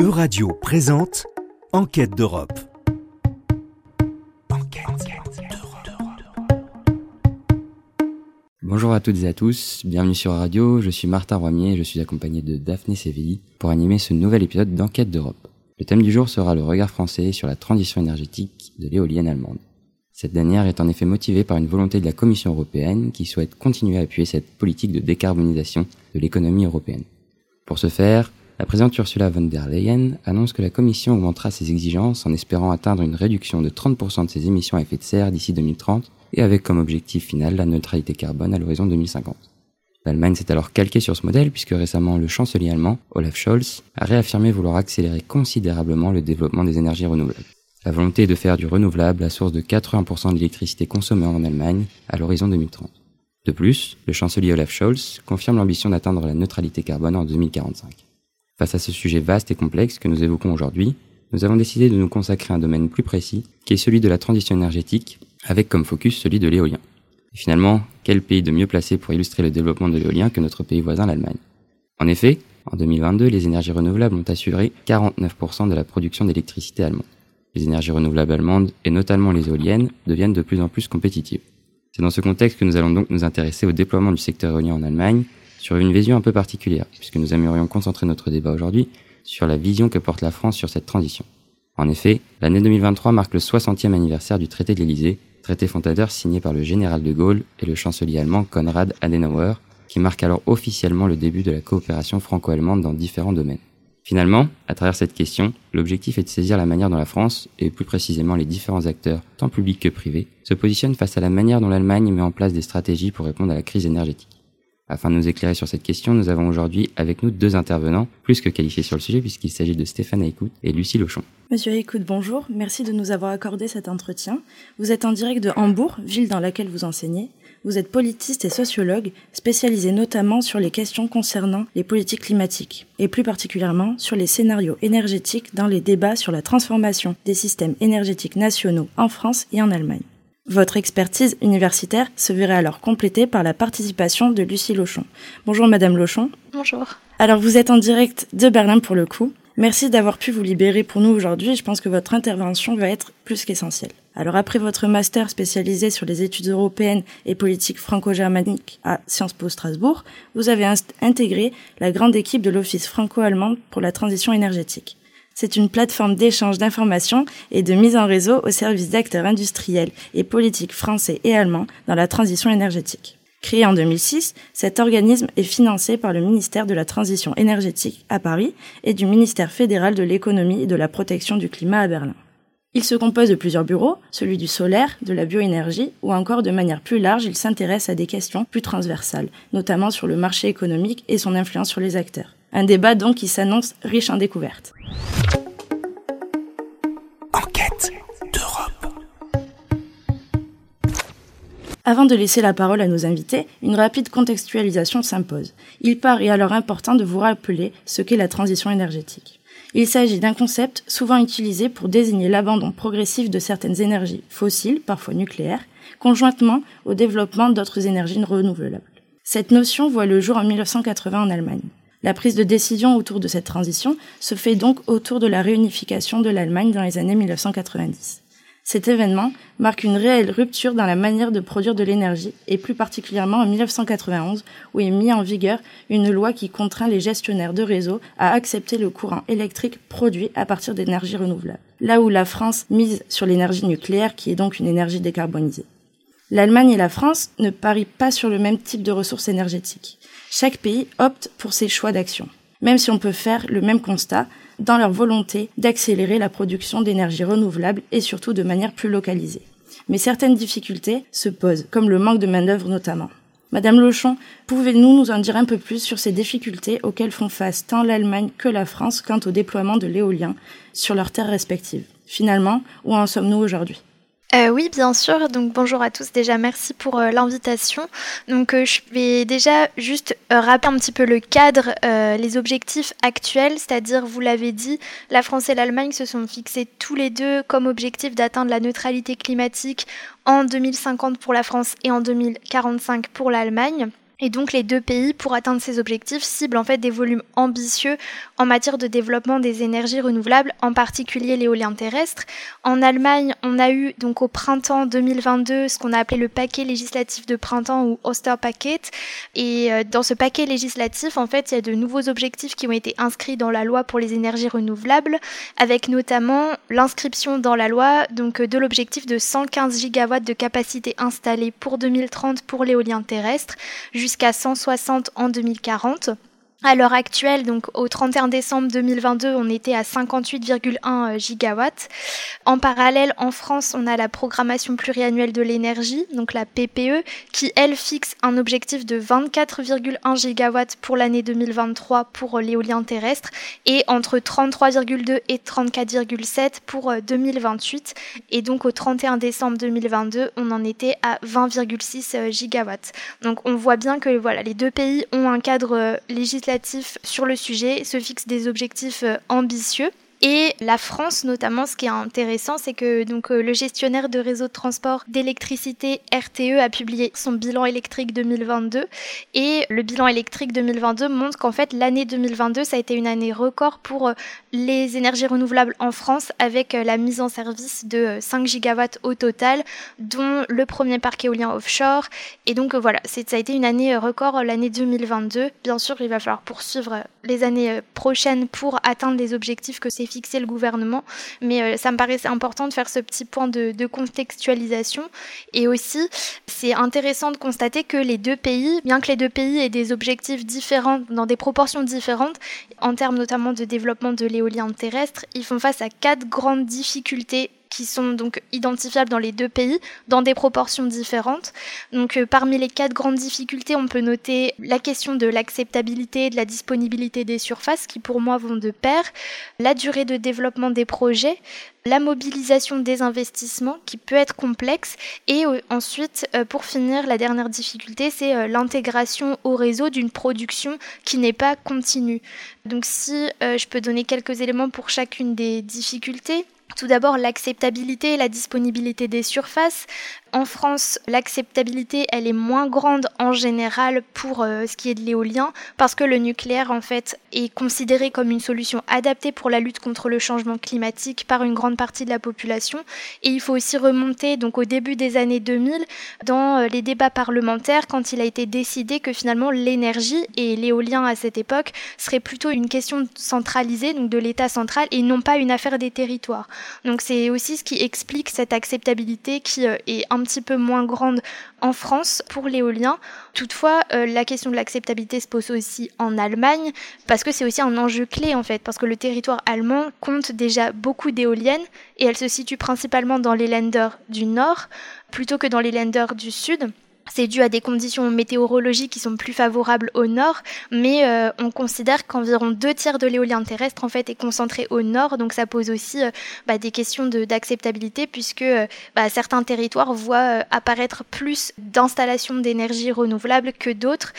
Euradio présente Enquête d'Europe. Bonjour à toutes et à tous, bienvenue sur Radio, je suis Martin Roimier et je suis accompagné de Daphné Sevilli pour animer ce nouvel épisode d'Enquête d'Europe. Le thème du jour sera le regard français sur la transition énergétique de l'éolienne allemande. Cette dernière est en effet motivée par une volonté de la Commission européenne qui souhaite continuer à appuyer cette politique de décarbonisation de l'économie européenne. Pour ce faire, la présidente Ursula von der Leyen annonce que la Commission augmentera ses exigences en espérant atteindre une réduction de 30% de ses émissions à effet de serre d'ici 2030 et avec comme objectif final la neutralité carbone à l'horizon 2050. L'Allemagne s'est alors calquée sur ce modèle puisque récemment le chancelier allemand, Olaf Scholz, a réaffirmé vouloir accélérer considérablement le développement des énergies renouvelables. La volonté est de faire du renouvelable la source de 80% de l'électricité consommée en Allemagne à l'horizon 2030. De plus, le chancelier Olaf Scholz confirme l'ambition d'atteindre la neutralité carbone en 2045. Face à ce sujet vaste et complexe que nous évoquons aujourd'hui, nous avons décidé de nous consacrer à un domaine plus précis, qui est celui de la transition énergétique, avec comme focus celui de l'éolien. Et finalement, quel pays de mieux placé pour illustrer le développement de l'éolien que notre pays voisin, l'Allemagne ? En effet, en 2022, les énergies renouvelables ont assuré 49% de la production d'électricité allemande. Les énergies renouvelables allemandes, et notamment les éoliennes, deviennent de plus en plus compétitives. C'est dans ce contexte que nous allons donc nous intéresser au déploiement du secteur éolien en Allemagne, sur une vision un peu particulière, puisque nous aimerions concentrer notre débat aujourd'hui sur la vision que porte la France sur cette transition. En effet, l'année 2023 marque le 60e anniversaire du traité de l'Élysée, traité fondateur signé par le général de Gaulle et le chancelier allemand Konrad Adenauer, qui marque alors officiellement le début de la coopération franco-allemande dans différents domaines. Finalement, à travers cette question, l'objectif est de saisir la manière dont la France, et plus précisément les différents acteurs, tant publics que privés, se positionnent face à la manière dont l'Allemagne met en place des stratégies pour répondre à la crise énergétique. Afin de nous éclairer sur cette question, nous avons aujourd'hui avec nous deux intervenants, plus que qualifiés sur le sujet puisqu'il s'agit de Stéphane Aycout et Lucie Lochon. Monsieur Aycout, bonjour, merci de nous avoir accordé cet entretien. Vous êtes en direct de Hambourg, ville dans laquelle vous enseignez. Vous êtes politiste et sociologue, spécialisé notamment sur les questions concernant les politiques climatiques, et plus particulièrement sur les scénarios énergétiques dans les débats sur la transformation des systèmes énergétiques nationaux en France et en Allemagne. Votre expertise universitaire se verrait alors complétée par la participation de Lucie Lochon. Bonjour Madame Lochon. Bonjour. Alors vous êtes en direct de Berlin pour le coup. Merci d'avoir pu vous libérer pour nous aujourd'hui. Je pense que votre intervention va être plus qu'essentielle. Alors après votre master spécialisé sur les études européennes et politiques franco-germaniques à Sciences Po Strasbourg, vous avez intégré la grande équipe de l'Office franco-allemand pour la transition énergétique. C'est une plateforme d'échange d'informations et de mise en réseau au service d'acteurs industriels et politiques français et allemands dans la transition énergétique. Créé en 2006, cet organisme est financé par le ministère de la Transition énergétique à Paris et du ministère fédéral de l'économie et de la protection du climat à Berlin. Il se compose de plusieurs bureaux, celui du solaire, de la bioénergie ou encore de manière plus large, il s'intéresse à des questions plus transversales, notamment sur le marché économique et son influence sur les acteurs. Un débat donc qui s'annonce riche en découvertes. Enquête d'Europe. Avant de laisser la parole à nos invités, une rapide contextualisation s'impose. Il paraît alors important de vous rappeler ce qu'est la transition énergétique. Il s'agit d'un concept souvent utilisé pour désigner l'abandon progressif de certaines énergies fossiles, parfois nucléaires, conjointement au développement d'autres énergies renouvelables. Cette notion voit le jour en 1980 en Allemagne. La prise de décision autour de cette transition se fait donc autour de la réunification de l'Allemagne dans les années 1990. Cet événement marque une réelle rupture dans la manière de produire de l'énergie et plus particulièrement en 1991 où est mise en vigueur une loi qui contraint les gestionnaires de réseau à accepter le courant électrique produit à partir d'énergies renouvelables. Là où la France mise sur l'énergie nucléaire qui est donc une énergie décarbonisée. L'Allemagne et la France ne parient pas sur le même type de ressources énergétiques. Chaque pays opte pour ses choix d'action, même si on peut faire le même constat dans leur volonté d'accélérer la production d'énergie renouvelable et surtout de manière plus localisée. Mais certaines difficultés se posent, comme le manque de main-d'œuvre notamment. Madame Lochon, pouvez-vous nous en dire un peu plus sur ces difficultés auxquelles font face tant l'Allemagne que la France quant au déploiement de l'éolien sur leurs terres respectives ? Finalement, où en sommes-nous aujourd'hui ? Oui, bien sûr. Donc bonjour à tous. Déjà, merci pour l'invitation. Donc je vais déjà juste rappeler un petit peu le cadre, les objectifs actuels, c'est-à-dire, vous l'avez dit, la France et l'Allemagne se sont fixés tous les deux comme objectif d'atteindre la neutralité climatique en 2050 pour la France et en 2045 pour l'Allemagne. Et donc les deux pays, pour atteindre ces objectifs, ciblent en fait des volumes ambitieux en matière de développement des énergies renouvelables, en particulier l'éolien terrestre. En Allemagne, on a eu donc au printemps 2022 ce qu'on a appelé le paquet législatif de printemps ou Osterpaket. Et dans ce paquet législatif, en fait, il y a de nouveaux objectifs qui ont été inscrits dans la loi pour les énergies renouvelables, avec notamment l'inscription dans la loi donc de l'objectif de 115 gigawatts de capacité installée pour 2030 pour l'éolien terrestre, jusqu'à 160 en 2040. À l'heure actuelle, donc au 31 décembre 2022, on était à 58,1 gigawatts. En parallèle, en France, on a la programmation pluriannuelle de l'énergie, donc la PPE, qui, elle, fixe un objectif de 24,1 gigawatts pour l'année 2023 pour l'éolien terrestre et entre 33,2 et 34,7 pour 2028. Et donc au 31 décembre 2022, on en était à 20,6 gigawatts. Donc on voit bien que voilà, les deux pays ont un cadre législatif sur le sujet, se fixent des objectifs ambitieux. Et la France, notamment, ce qui est intéressant, c'est que donc le gestionnaire de réseau de transport d'électricité RTE a publié son bilan électrique 2022 et le bilan électrique 2022 montre qu'en fait l'année 2022 ça a été une année record pour les énergies renouvelables en France avec la mise en service de 5 gigawatts au total, dont le premier parc éolien offshore. Et donc voilà, ça a été une année record l'année 2022. Bien sûr, il va falloir poursuivre les années prochaines pour atteindre les objectifs que s'est fixé le gouvernement, mais ça me paraissait important de faire ce petit point de contextualisation. Et aussi, c'est intéressant de constater que les deux pays, bien que les deux pays aient des objectifs différents, dans des proportions différentes, en termes notamment de développement de l'éolien terrestre, ils font face à 4 grandes difficultés qui sont donc identifiables dans les deux pays, dans des proportions différentes. Donc parmi les 4 grandes difficultés, on peut noter la question de l'acceptabilité, de la disponibilité des surfaces, qui pour moi vont de pair, la durée de développement des projets, la mobilisation des investissements, qui peut être complexe, et ensuite, pour finir, la dernière difficulté, c'est l'intégration au réseau d'une production qui n'est pas continue. Donc si je peux donner quelques éléments pour chacune des difficultés. Tout d'abord, l'acceptabilité et la disponibilité des surfaces. En France, l'acceptabilité, elle est moins grande en général pour ce qui est de l'éolien, parce que le nucléaire, en fait, est considéré comme une solution adaptée pour la lutte contre le changement climatique par une grande partie de la population. Et il faut aussi remonter donc au début des années 2000, dans les débats parlementaires, quand il a été décidé que finalement l'énergie et l'éolien à cette époque serait plutôt une question centralisée, donc de l'État central, et non pas une affaire des territoires. Donc c'est aussi ce qui explique cette acceptabilité qui est un petit peu moins grande en France pour l'éolien. Toutefois, la question de l'acceptabilité se pose aussi en Allemagne, parce que c'est aussi un enjeu clé en fait, parce que le territoire allemand compte déjà beaucoup d'éoliennes et elles se situent principalement dans les Länder du Nord plutôt que dans les Länder du Sud. C'est dû à des conditions météorologiques qui sont plus favorables au nord, mais on considère qu'environ 2/3 de l'éolien terrestre en fait est concentré au nord, donc ça pose aussi des questions d'acceptabilité puisque certains territoires voient apparaître plus d'installations d'énergie renouvelable que d'autres,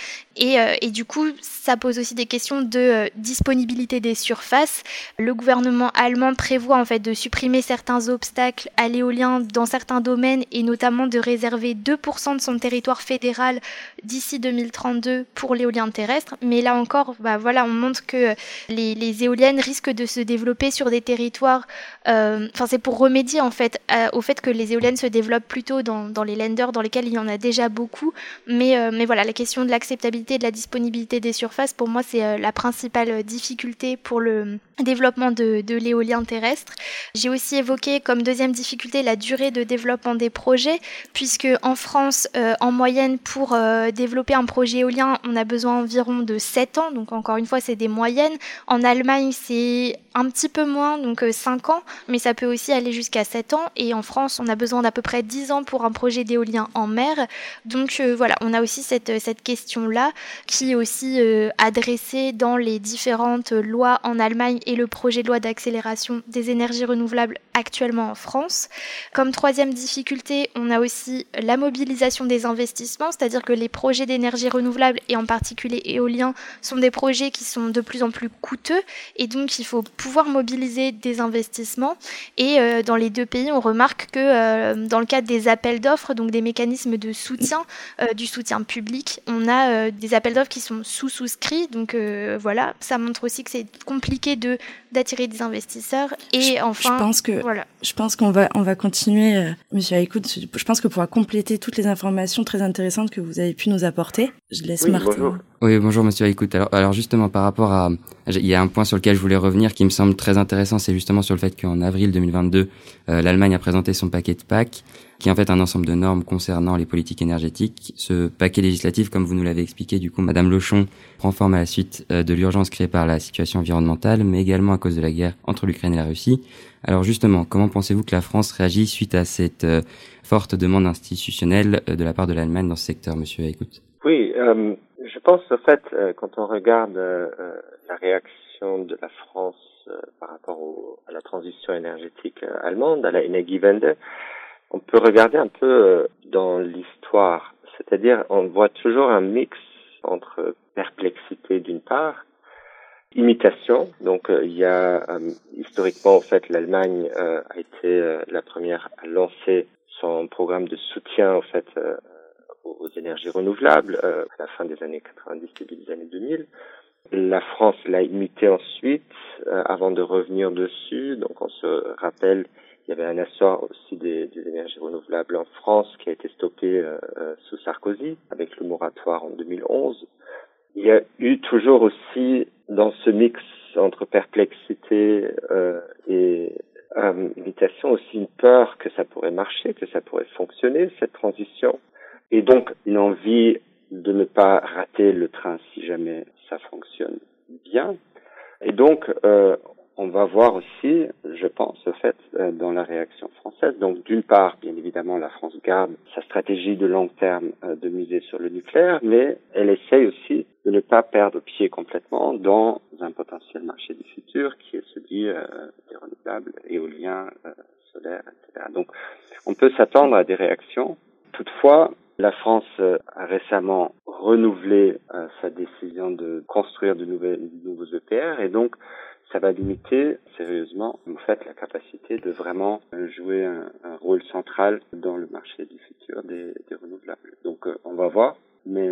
et du coup ça pose aussi des questions de disponibilité des surfaces. Le gouvernement allemand prévoit en fait de supprimer certains obstacles à l'éolien dans certains domaines et notamment de réserver 2% de son territoire fédéral d'ici 2032 pour l'éolien terrestre, mais là encore, on montre que les éoliennes risquent de se développer sur des territoires. C'est pour remédier en fait au fait que les éoliennes se développent plutôt dans les Länder dans lesquels il y en a déjà beaucoup, mais voilà, la question de l'acceptabilité et de la disponibilité des surfaces, pour moi, c'est la principale difficulté pour le développement de l'éolien terrestre. J'ai aussi évoqué comme deuxième difficulté la durée de développement des projets, puisque en France, en moyenne, pour développer un projet éolien, on a besoin environ de 7 ans, donc encore une fois, c'est des moyennes. En Allemagne, c'est un petit peu moins, donc 5 ans, mais ça peut aussi aller jusqu'à 7 ans, et en France, on a besoin d'à peu près 10 ans pour un projet d'éolien en mer. Donc voilà, on a aussi cette question-là, qui est aussi adressée dans les différentes lois en Allemagne et le projet de loi d'accélération des énergies renouvelables actuellement en France. Comme troisième difficulté, on a aussi la mobilisation des investissements d'investissement, c'est-à-dire que les projets d'énergie renouvelable, et en particulier éoliens, sont des projets qui sont de plus en plus coûteux, et donc il faut pouvoir mobiliser des investissements. Et dans les deux pays, on remarque que dans le cadre des appels d'offres, donc des mécanismes de soutien, du soutien public, on a des appels d'offres qui sont sous-souscrits, donc voilà, ça montre aussi que c'est compliqué d'attirer des investisseurs. Et enfin, je pense qu'on va continuer, Monsieur Aïkout. Je pense que pour compléter toutes les informations très intéressantes que vous avez pu nous apporter, je laisse Martin. Bonjour. Oui, bonjour Monsieur Aïkout. Alors justement, par rapport à, il y a un point sur lequel je voulais revenir qui me semble très intéressant, c'est justement sur le fait qu'en avril 2022, l'Allemagne a présenté son paquet de PAC, qui est en fait un ensemble de normes concernant les politiques énergétiques. Ce paquet législatif, comme vous nous l'avez expliqué, du coup, Madame Lochon, prend forme à la suite de l'urgence créée par la situation environnementale, mais également à cause de la guerre entre l'Ukraine et la Russie. Alors justement, comment pensez-vous que la France réagit suite à cette forte demande institutionnelle de la part de l'Allemagne dans ce secteur, Monsieur Aïkout? Oui, je pense en fait, quand on regarde la réaction de la France par rapport à la transition énergétique allemande, à la Energiewende, on peut regarder un peu dans l'histoire, c'est-à-dire on voit toujours un mix entre perplexité d'une part, imitation. Donc il y a historiquement en fait l'Allemagne a été la première à lancer son programme de soutien en fait aux énergies renouvelables à la fin des années 90, début des années 2000. La France l'a imité ensuite avant de revenir dessus. Donc on se rappelle, il y avait un essor aussi des énergies renouvelables en France qui a été stoppé sous Sarkozy avec le moratoire en 2011. Il y a eu toujours aussi dans ce mix entre perplexité et imitation aussi une peur que ça pourrait marcher, que ça pourrait fonctionner cette transition, et donc une envie de ne pas rater le train si jamais ça fonctionne bien. Et donc on va voir aussi, je pense, au fait, dans la réaction française. Donc, d'une part, bien évidemment, la France garde sa stratégie de long terme de miser sur le nucléaire, mais elle essaye aussi de ne pas perdre pied complètement dans un potentiel marché du futur qui est celui des renouvelables, éoliens, solaires, etc. Donc, on peut s'attendre à des réactions. Toutefois, la France a récemment renouvelé sa décision de construire de nouveaux EPR, et donc ça va limiter sérieusement en fait la capacité de vraiment jouer un rôle central dans le marché du futur des renouvelables. Donc on va voir, mais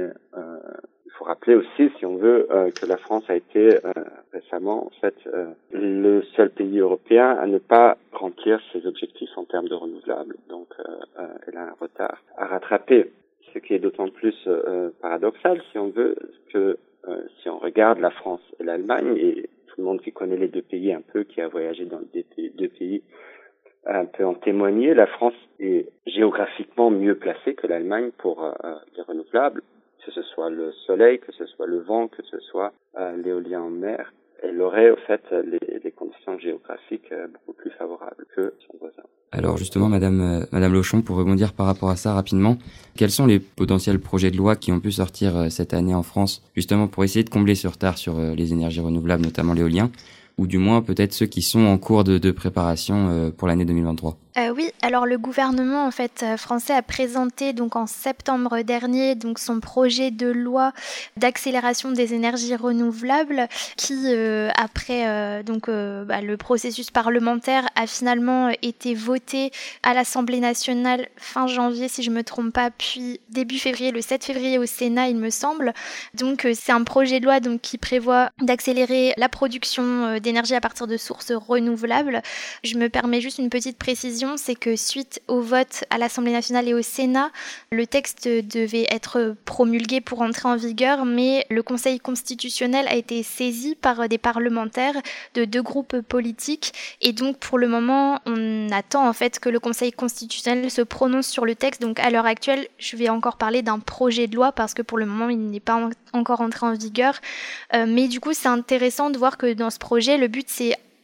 il faut rappeler aussi, si on veut, que la France a été récemment en fait le seul pays européen à ne pas remplir ses objectifs en termes de renouvelables. Donc elle a un retard à rattraper, ce qui est d'autant plus paradoxal, si on veut, que si on regarde la France et l'Allemagne, et tout le monde qui connaît les deux pays un peu, qui a voyagé dans les deux pays, peut en témoigner, la France est géographiquement mieux placée que l'Allemagne pour les renouvelables, que ce soit le soleil, que ce soit le vent, que ce soit l'éolien en mer. Elle aurait, au fait, les conditions géographiques beaucoup plus favorables que son voisin. Alors justement, Madame Lochon, pour rebondir par rapport à ça rapidement, quels sont les potentiels projets de loi qui ont pu sortir cette année en France, justement pour essayer de combler ce retard sur les énergies renouvelables, notamment l'éolien, ou du moins peut-être ceux qui sont en cours de préparation pour l'année 2023? Oui, alors le gouvernement en fait français a présenté donc en septembre dernier donc son projet de loi d'accélération des énergies renouvelables qui après le processus parlementaire a finalement été voté à l'Assemblée nationale fin janvier si je me trompe pas, puis début février, le 7 février au Sénat il me semble. Donc c'est un projet de loi donc qui prévoit d'accélérer la production d'énergie à partir de sources renouvelables. Je me permets juste une petite précision, c'est que suite au vote à l'Assemblée nationale et au Sénat, le texte devait être promulgué pour entrer en vigueur, mais le Conseil constitutionnel a été saisi par des parlementaires de deux groupes politiques, et donc pour le moment, on attend en fait que le Conseil constitutionnel se prononce sur le texte. Donc à l'heure actuelle, je vais encore parler d'un projet de loi parce que pour le moment, il n'est pas encore entré en vigueur, mais du coup, c'est intéressant de voir que dans ce projet, le but c'est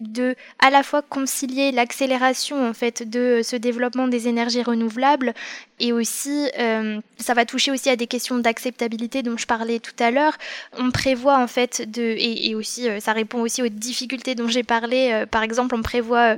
de à la fois concilier l'accélération en fait de ce développement des énergies renouvelables et aussi ça va toucher aussi à des questions d'acceptabilité dont je parlais tout à l'heure. On prévoit en fait et aussi ça répond aussi aux difficultés dont j'ai parlé. Par exemple, on prévoit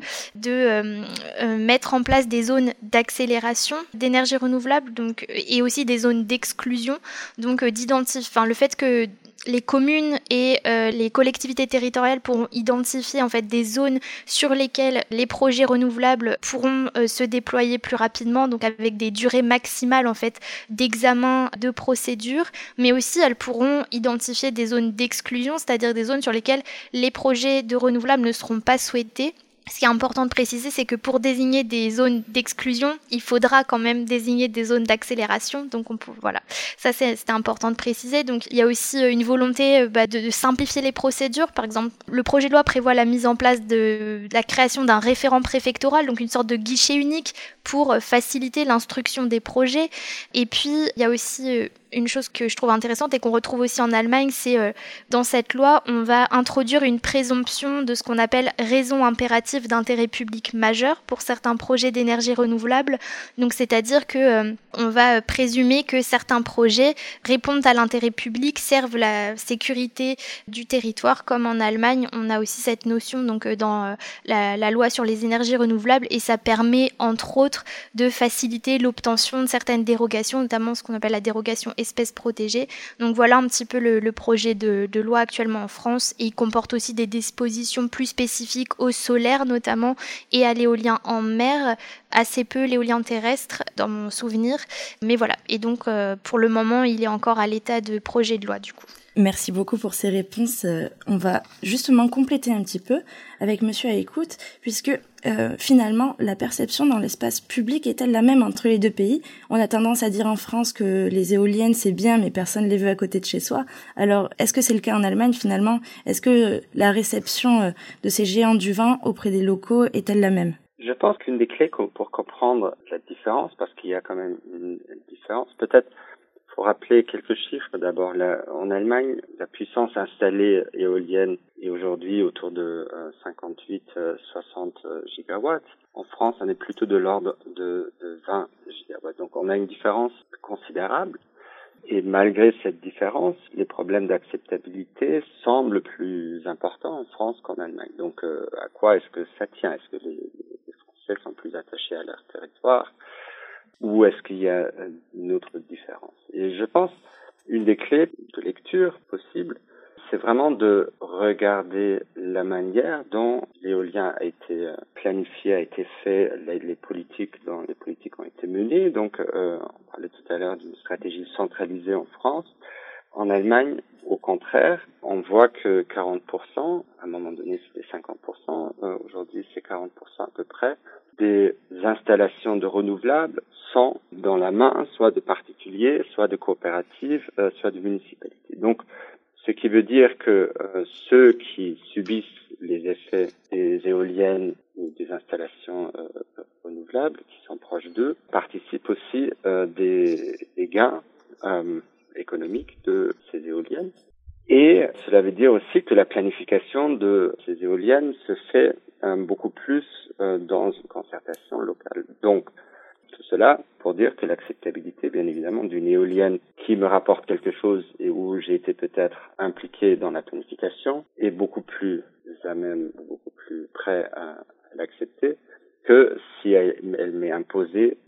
de mettre en place des zones d'accélération d'énergie renouvelable, donc et aussi des zones d'exclusion, donc le fait que les communes et les collectivités territoriales pourront identifier en fait des zones sur lesquelles les projets renouvelables pourront se déployer plus rapidement, donc avec des durées maximales en fait d'examen de procédure, mais aussi elles pourront identifier des zones d'exclusion, c'est-à-dire des zones sur lesquelles les projets de renouvelables ne seront pas souhaités. Ce qui est important de préciser, c'est que pour désigner des zones d'exclusion, il faudra quand même désigner des zones d'accélération. Donc voilà, ça c'était important de préciser. Donc il y a aussi une volonté de simplifier les procédures. Par exemple, le projet de loi prévoit la mise en place de la création d'un référent préfectoral, donc une sorte de guichet unique pour faciliter l'instruction des projets. Et puis il y a aussi une chose que je trouve intéressante et qu'on retrouve aussi en Allemagne, c'est dans cette loi, on va introduire une présomption de ce qu'on appelle raison impérative d'intérêt public majeur pour certains projets d'énergie renouvelable. Donc, c'est-à-dire que on va présumer que certains projets répondent à l'intérêt public, servent la sécurité du territoire, comme en Allemagne, on a aussi cette notion donc dans la loi sur les énergies renouvelables, et ça permet entre autres de faciliter l'obtention de certaines dérogations, notamment ce qu'on appelle la dérogation espèces protégées. Donc voilà un petit peu le projet de loi actuellement en France, et il comporte aussi des dispositions plus spécifiques au solaire notamment et à l'éolien en mer, assez peu l'éolien terrestre dans mon souvenir, mais voilà. Et donc pour le moment il est encore à l'état de projet de loi du coup. Merci beaucoup pour ces réponses. On va justement compléter un petit peu avec Monsieur à écoute, puisque finalement, la perception dans l'espace public est-elle la même entre les deux pays ? On a tendance à dire en France que les éoliennes, c'est bien, mais personne ne les veut à côté de chez soi. Alors, est-ce que c'est le cas en Allemagne finalement ? Est-ce que la réception de ces géants du vent auprès des locaux est-elle la même ? Je pense qu'une des clés pour comprendre la différence, parce qu'il y a quand même une différence, peut-être faut rappeler quelques chiffres. D'abord, en Allemagne, la puissance installée éolienne est aujourd'hui autour de 58-60 gigawatts. En France, on est plutôt de l'ordre de 20 gigawatts. Donc, on a une différence considérable. Et malgré cette différence, les problèmes d'acceptabilité semblent plus importants en France qu'en Allemagne. Donc, à quoi est-ce que ça tient ? Est-ce que les Français sont plus attachés à leur territoire ? Ou est-ce qu'il y a une autre différence ? Et je pense une des clés de lecture possible, c'est vraiment de regarder la manière dont l'éolien a été planifié, a été fait, les politiques ont été menées. Donc, on parlait tout à l'heure d'une stratégie centralisée en France. En Allemagne, au contraire, on voit que 40%, à un moment donné c'était 50%, aujourd'hui c'est 40% à peu près, des installations de renouvelables sont dans la main soit de particuliers, soit de coopératives, soit de municipalités. Donc, ce qui veut dire que ceux qui subissent les effets des éoliennes ou des installations renouvelables, qui sont proches d'eux, participent aussi des gains économiques de ces éoliennes. Et cela veut dire aussi que la planification de ces éoliennes se fait beaucoup plus dans une concertation locale. Donc, tout cela pour dire que l'acceptabilité, bien évidemment, d'une éolienne qui me rapporte quelque chose et où j'ai été peut-être impliqué dans la planification est beaucoup plus à même, beaucoup plus prêt à l'accepter que si elle m'est imposée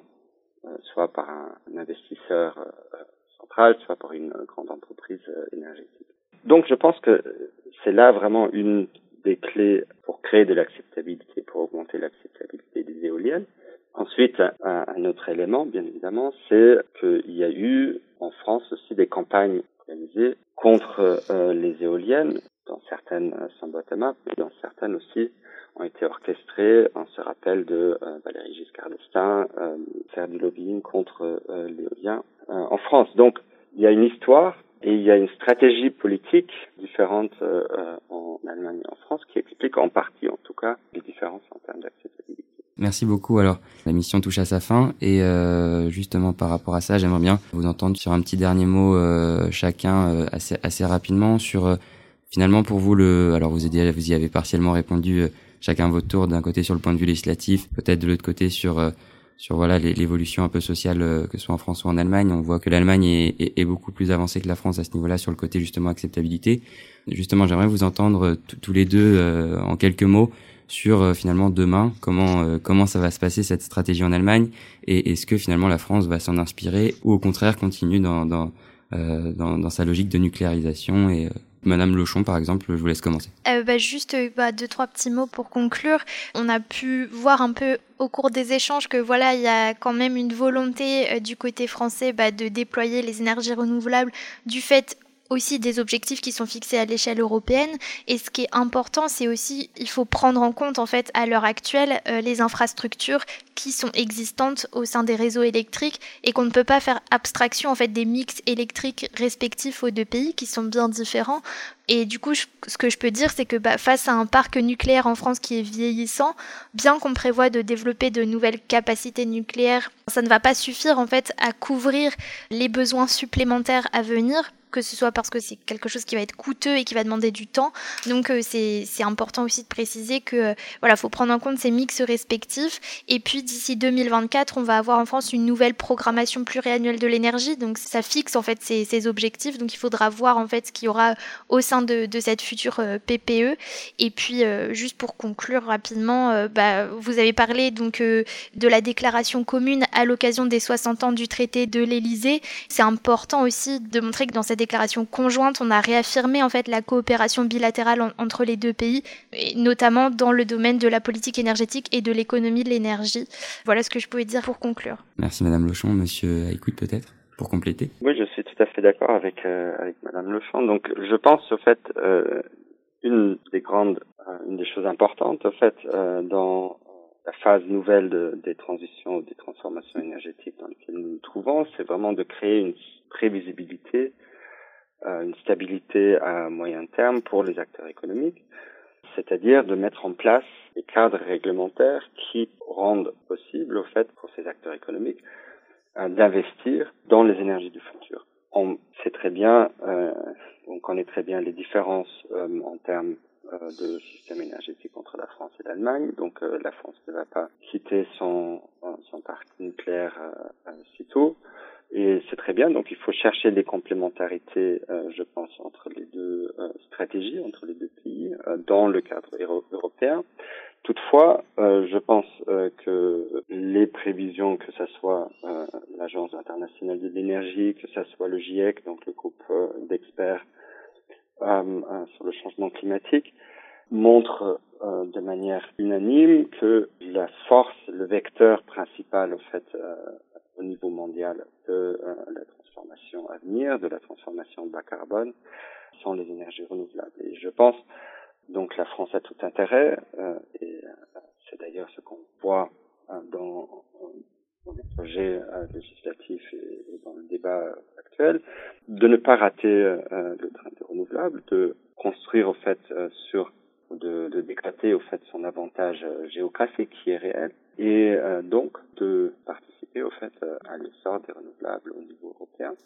soit par un investisseur central, soit par une grande entreprise énergétique. Donc, je pense que c'est là vraiment une des clés pour créer de l'acceptabilité, pour augmenter l'acceptabilité des éoliennes. Ensuite, un autre élément, bien évidemment, c'est qu'il y a eu en France aussi des campagnes organisées contre les éoliennes. Dans certaines sont bottom-up, mais dans certaines aussi ont été orchestrées. On se rappelle de Valéry Giscard d'Estaing faire du lobbying contre l'éolien en France. Donc, il y a une histoire et il y a une stratégie politique différente en Allemagne et en France qui explique en partie, en tout cas, les différences en termes d'acceptabilité. Merci beaucoup. Alors, la mission touche à sa fin et justement par rapport à ça, j'aimerais bien vous entendre sur un petit dernier mot chacun assez rapidement sur Finalement, pour vous, alors vous y avez partiellement répondu, chacun votre tour, d'un côté sur le point de vue législatif, peut-être de l'autre côté sur voilà l'évolution un peu sociale, que ce soit en France ou en Allemagne. On voit que l'Allemagne est beaucoup plus avancée que la France à ce niveau-là sur le côté justement acceptabilité. Justement, j'aimerais vous entendre tous les deux en quelques mots sur finalement demain comment ça va se passer cette stratégie en Allemagne, et est-ce que finalement la France va s'en inspirer ou au contraire continue dans sa logique de nucléarisation. Et Madame Lochon, par exemple, je vous laisse commencer. Juste 2-3 petits mots pour conclure. On a pu voir un peu au cours des échanges que voilà, il y a quand même une volonté du côté français de déployer les énergies renouvelables, du fait aussi des objectifs qui sont fixés à l'échelle européenne. Et ce qui est important, c'est aussi, il faut prendre en compte en fait à l'heure actuelle les infrastructures qui sont existantes au sein des réseaux électriques, et qu'on ne peut pas faire abstraction en fait des mix électriques respectifs aux deux pays qui sont bien différents. Et du coup, ce que je peux dire, c'est que face à un parc nucléaire en France qui est vieillissant, bien qu'on prévoit de développer de nouvelles capacités nucléaires, ça ne va pas suffire en fait à couvrir les besoins supplémentaires à venir, que ce soit parce que c'est quelque chose qui va être coûteux et qui va demander du temps. Donc c'est important aussi de préciser que voilà, faut prendre en compte ces mix respectifs. Et puis d'ici 2024, on va avoir en France une nouvelle programmation pluriannuelle de l'énergie. Donc ça fixe en fait ces objectifs. Donc il faudra voir en fait ce qu'il y aura au sein de cette future PPE. Et puis juste pour conclure rapidement, vous avez parlé donc de la déclaration commune à l'occasion des 60 ans du traité de l'Élysée. C'est important aussi de montrer que dans cette déclaration conjointe, on a réaffirmé en fait la coopération bilatérale entre les deux pays, et notamment dans le domaine de la politique énergétique et de l'économie de l'énergie. Voilà ce que je pouvais dire pour conclure. Merci Madame Lochon. Monsieur Aïkout, peut-être, pour compléter. Oui, je suis tout à fait d'accord avec Madame Lochon. Donc, je pense au fait une des choses importantes au fait dans la phase nouvelle des transitions ou des transformations énergétiques dans lesquelles nous nous trouvons, c'est vraiment de créer une prévisibilité, une stabilité à moyen terme pour les acteurs économiques, c'est-à-dire de mettre en place des cadres réglementaires qui rendent possible, au fait, pour ces acteurs économiques, d'investir dans les énergies du futur. On sait très bien, on connaît très bien les différences en termes de système énergétique entre la France et l'Allemagne. Donc la France ne va pas quitter son parc nucléaire si tôt. Et c'est très bien, donc il faut chercher des complémentarités, je pense, entre les deux stratégies, entre les deux pays, dans le cadre européen. Toutefois, je pense que les prévisions, que ce soit l'Agence internationale de l'énergie, que ce soit le GIEC, donc le groupe d'experts sur le changement climatique, montrent de manière unanime que la force, le vecteur principal, en fait, au niveau mondial de la transformation à venir, de la transformation bas carbone, sont les énergies renouvelables. Et je pense donc la France a tout intérêt, et c'est d'ailleurs ce qu'on voit dans les projets législatifs et dans le débat actuel, de ne pas rater le train des renouvelables, de construire au fait de décréter au fait son avantage géographique qui est réel, et donc de participer au fait à l'essor des renouvelables au niveau européen.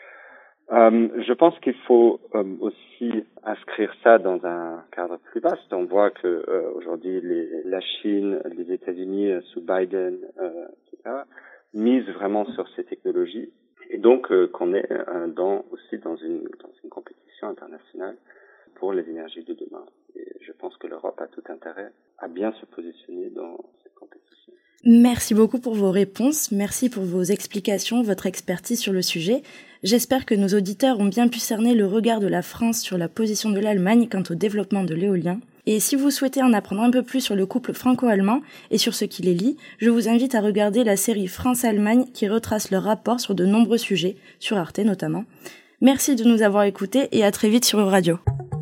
Je pense qu'il faut aussi inscrire ça dans un cadre plus vaste. On voit que aujourd'hui la Chine, les États-Unis sous Biden, etc., misent vraiment sur ces technologies, et donc qu'on est aussi dans une compétition internationale pour les énergies de demain. Et je pense que l'Europe a tout intérêt à bien se positionner dans cette compétition. Merci beaucoup pour vos réponses, merci pour vos explications, votre expertise sur le sujet. J'espère que nos auditeurs ont bien pu cerner le regard de la France sur la position de l'Allemagne quant au développement de l'éolien. Et si vous souhaitez en apprendre un peu plus sur le couple franco-allemand et sur ce qui les lie, je vous invite à regarder la série France-Allemagne qui retrace leur rapport sur de nombreux sujets, sur Arte notamment. Merci de nous avoir écoutés et à très vite sur Euradio.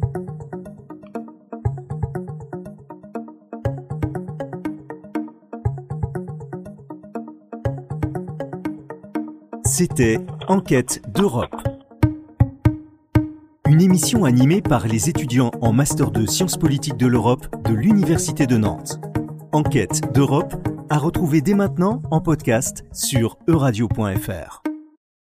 C'était Enquête d'Europe. Une émission animée par les étudiants en Master 2 Sciences politiques de l'Europe de l'Université de Nantes. Enquête d'Europe à retrouver dès maintenant en podcast sur euradio.fr.